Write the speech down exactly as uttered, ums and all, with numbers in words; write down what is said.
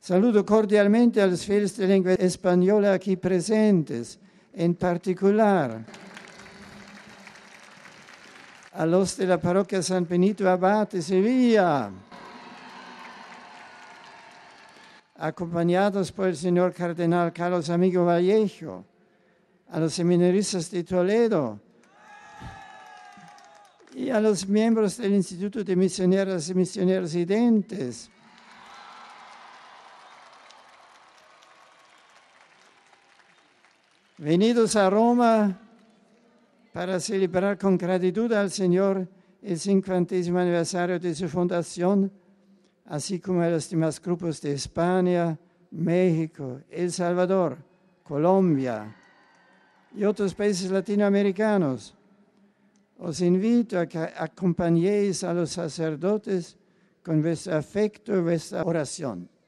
Saludo cordialmente a los fieles de lengua española aquí presentes, en particular a los de la parroquia San Benito Abad de Sevilla, acompañados por el señor cardenal Carlos Amigo Vallejo, a los seminaristas de Toledo y a los miembros del Instituto de Misioneras y Misioneros Identes. Venidos a Roma para celebrar con gratitud al Señor el cincuentésimo aniversario de su fundación, así como a los demás grupos de España, México, El Salvador, Colombia y otros países latinoamericanos. Os invito a que acompañéis a los sacerdotes con vuestro afecto y vuestra oración.